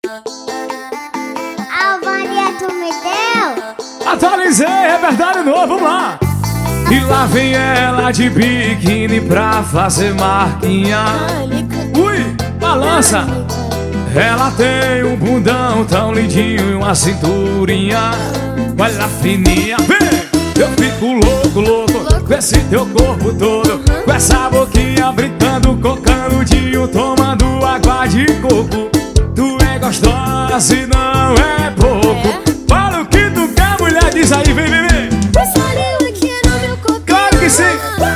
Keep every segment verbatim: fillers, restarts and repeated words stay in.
Alvaria, tu me deu? Atualizei, repertório novo, vamos lá. E lá vem ela de biquíni pra fazer marquinha. Ui, balança. Ela tem um bundão tão lindinho e uma cinturinha. Olha a fininha, vem! Eu fico louco, louco com esse teu corpo todo, com essa boquinha brincando com canudinho, tomando água de coco. Tu é gostosa e não é pouco. Fala o que tu quer, mulher, diz aí, vem, vem, vem. Claro que sim.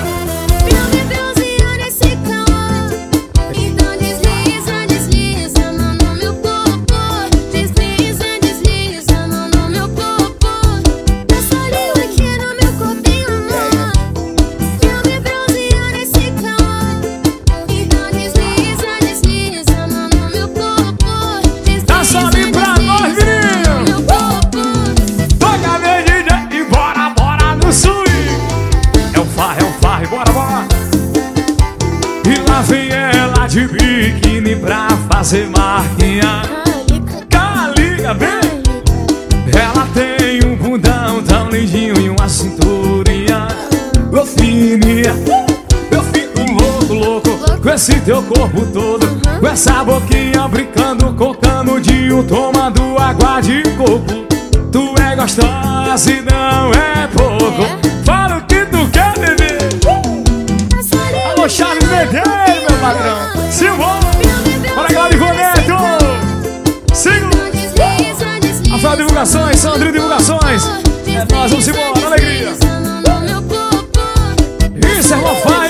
Bora, bora! E lá vem ela de biquíni pra fazer marquinha. Caliga, vem! Ela tem um bundão tão lindinho e uma cinturinha. Ô fininha, eu fico louco, louco com esse teu corpo todo, com essa boquinha brincando com canudinho, tomando água de coco. Tu é gostosa e não é pouco. Fala o que tu quer, bebê. Alô, Charles Medeiros, meu patrão. Simbora. Bora, Gladys Neto. Siga. Rafael Divulgações, Sandrinho Divulgações. É nóis, vamos embora, alegria. Isso é uma